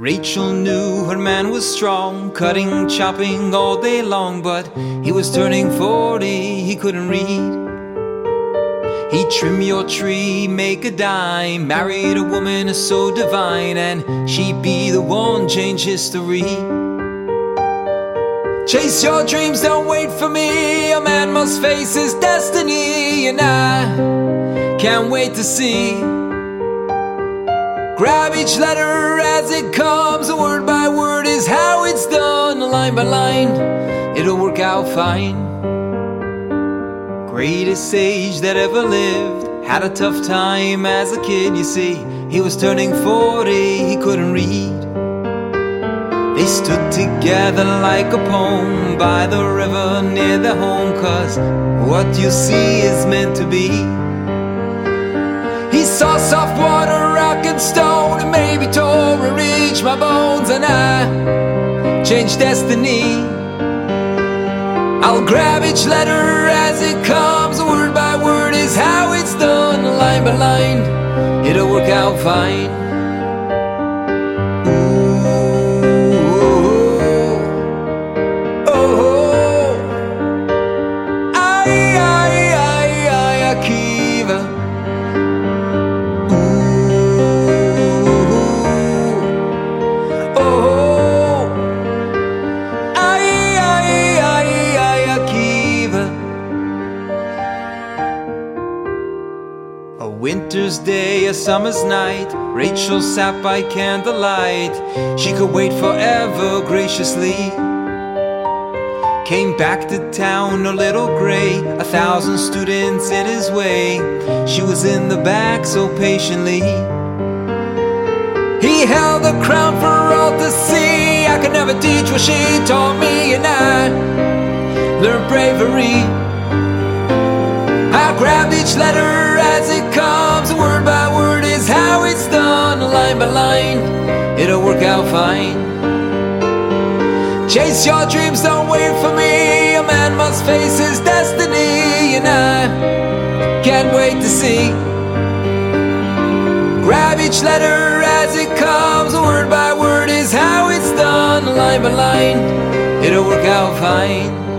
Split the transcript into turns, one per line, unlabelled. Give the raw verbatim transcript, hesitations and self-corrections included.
Rachel knew her man was strong, cutting, chopping all day long, but he was turning forty, he couldn't read. He'd trim your tree, make a dime, married a woman so divine, and she'd be the one change history. Chase your dreams, don't wait for me, a man must face his destiny, and I can't wait to see. Grab each letter as it comes, word by word is how it's done, line by line, it'll work out fine. Greatest sage that ever lived, had a tough time as a kid, you see. He was turning forty, he couldn't read. They stood together like a poem by the river near their home, 'cause what you see is meant to be. He saw soft water, rock and stone, and maybe tore and reached my bones, and I changed destiny. I'll grab each letter as it comes, word by word is how it's done, line by line, it'll work out fine. A winter's day, a summer's night, Rachel sat by candlelight. She could wait forever graciously. Came back to town a little gray, a thousand students in his way. She was in the back so patiently. He held the crown for all to see. I could never teach what she taught me, and I learned bravery. I grabbed each letter as it comes, word by word is how it's done, line by line, it'll work out fine. Chase your dreams, don't wait for me, a man must face his destiny, and I can't wait to see. Grab each letter as it comes, word by word is how it's done, line by line, it'll work out fine.